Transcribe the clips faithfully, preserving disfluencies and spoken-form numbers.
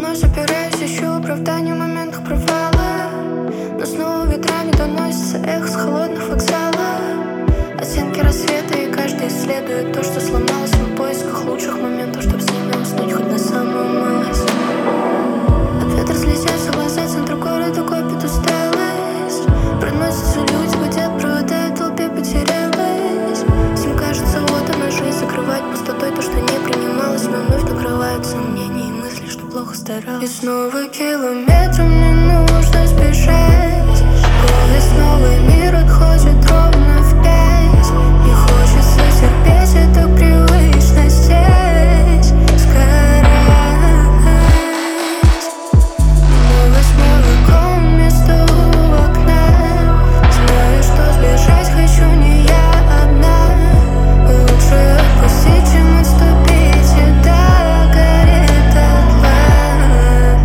вновь собираюсь, ищу оправдание в моментах провала, но снова ветрами доносится эхо с холодных вокзалов. Оттенки рассвета, и каждый исследует то, что сломалось в поисках лучших моментов, чтоб с ними уснуть хоть на самую малость. От ветра слезятся глаза, центр города копит усталость. Проносятся люди, гудят провода, в толпе потерялась. Всем кажется, вот она жизнь, закрывать пустотой то, что не принималось, но вновь накрывают сомнения и мысли, что плохо старалась. И снова километром не нужно спешать. Поезд новый мир отходит ровно в пять. Не хочется терпеть, это привычно здесь сгорать. На восьмой вагон место у окна. Знаю, что сбежать хочу не я одна. Лучше отпустить, чем отступить, и да, горит дотла.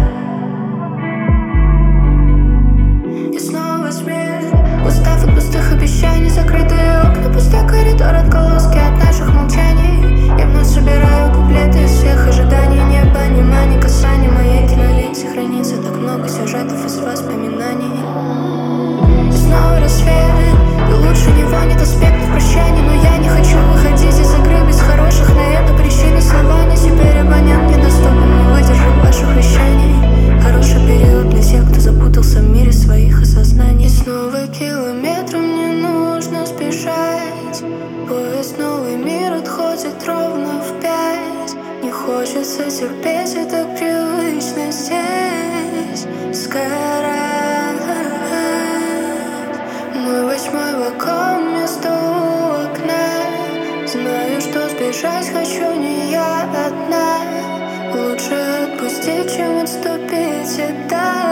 И снова смерть. Устав от пустых обещаний, закрытые окна, пустой коридор, отголоски от наших молчаний. Я вновь собираю куплеты из всех ожиданий, непониманий, касаний. В моей киноленте хранится так много сюжетов из воспоминаний. И снова рассвет, и лучше него нет аспектов прощаний. Но я не хочу выходить из игры без хороших на это причин. Оснований теперь абонент недоступен, не выдержит ваших вещаний. Хороший период для тех, кто запутался в мире своих осознаний. И снова километром не нужно спешать. Поезд новый мир отходит ровно в пять. Не хочется терпеть, и так привычно здесь сгорать. Мой восьмой вагон, место у окна. Знаю, что сбежать хочу не я одна. Лучше отпустить, чем отступить, и да.